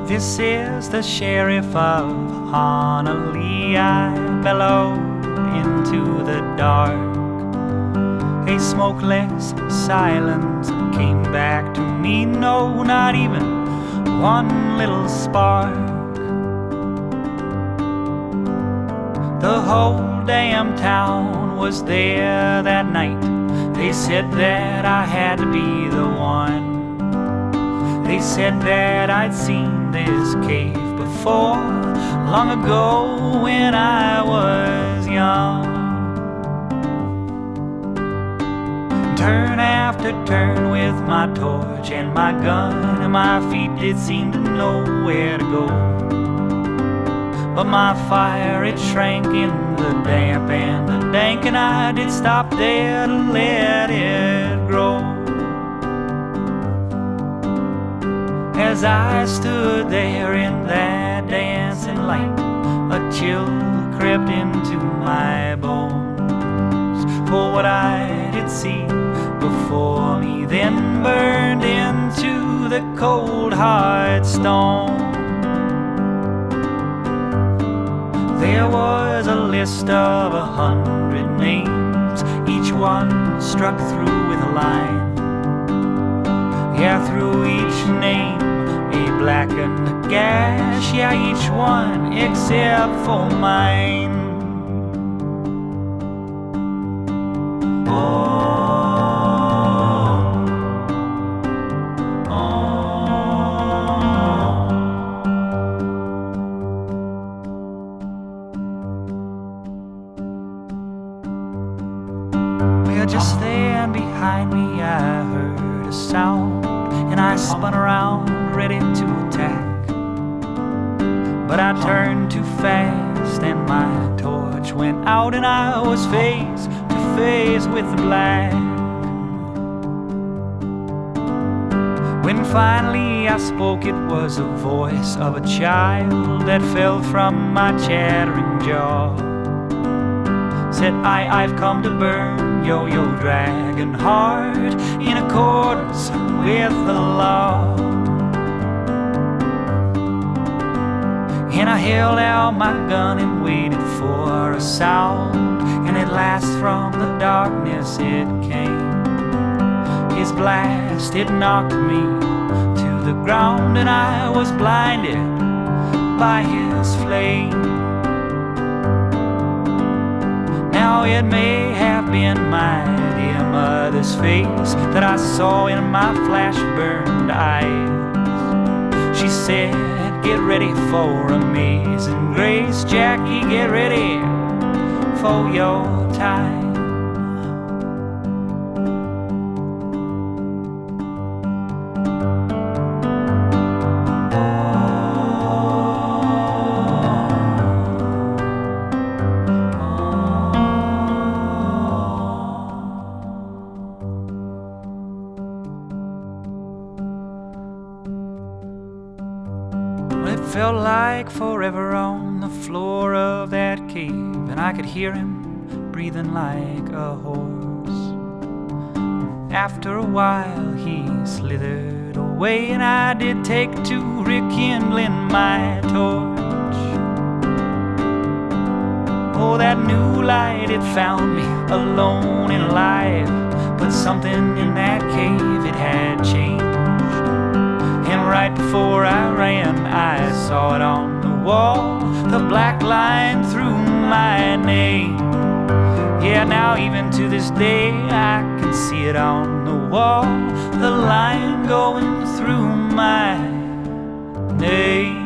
This is the sheriff of Honolulu. I bellowed into the dark. A smokeless silence came back to me. No, not even one little spark. The whole damn town was there that night. They said that I had to be the one. They said that I'd seen this cave before, long ago when I was young. Turn after turn with my torch and my gun, and my feet did seem to know where to go. But my fire, it shrank in the damp and the dank, and I did stop there to let it grow. As I stood there in that dancing light, a chill crept into my bones. For what I did see before me then burned into the cold hard stone. There was a list of 100 names, each one struck through with a line. Yeah, through each name a blackened gash, yeah, each one except for mine. Just then behind me I heard a sound, and I spun around ready to attack. But I turned too fast and my torch went out, and I was face to face with the black. When finally I spoke, it was the voice of a child that fell from my chattering jaw. Said, I've come to burn your dragon heart in accordance with the law. And I held out my gun and waited for a sound, and at last from the darkness it came. His blast, it knocked me to the ground, and I was blinded by his flame. Now it may have been my dear mother's face that I saw in my flash-burned eyes. She said, get ready for amazing grace, Jackie, get ready for your time. It felt like forever on the floor of that cave, and I could hear him breathing like a horse. After a while he slithered away, and I did take to rekindling my torch. Oh, that new light, it found me alone and alive, but something in that cave, it had changed. And right before I ran, I saw it on the wall, the black line through my name. Yeah, now even to this day I can see it on the wall, the line going through my name.